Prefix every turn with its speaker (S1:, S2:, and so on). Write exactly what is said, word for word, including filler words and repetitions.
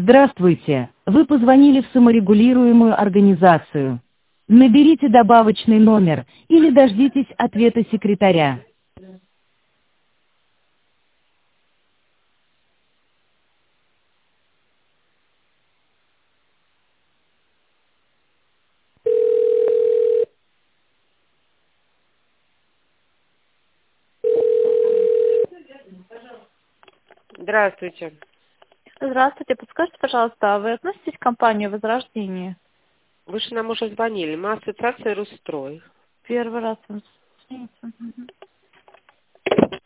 S1: Здравствуйте, вы позвонили в саморегулируемую организацию. Наберите добавочный номер или дождитесь ответа секретаря.
S2: Здравствуйте.
S3: Здравствуйте, подскажите, пожалуйста, а вы относитесь к компании «Возрождение»?
S2: Вы же нам уже звонили. Мы ассоциация Русстрой.
S3: Первый раз. Мгм.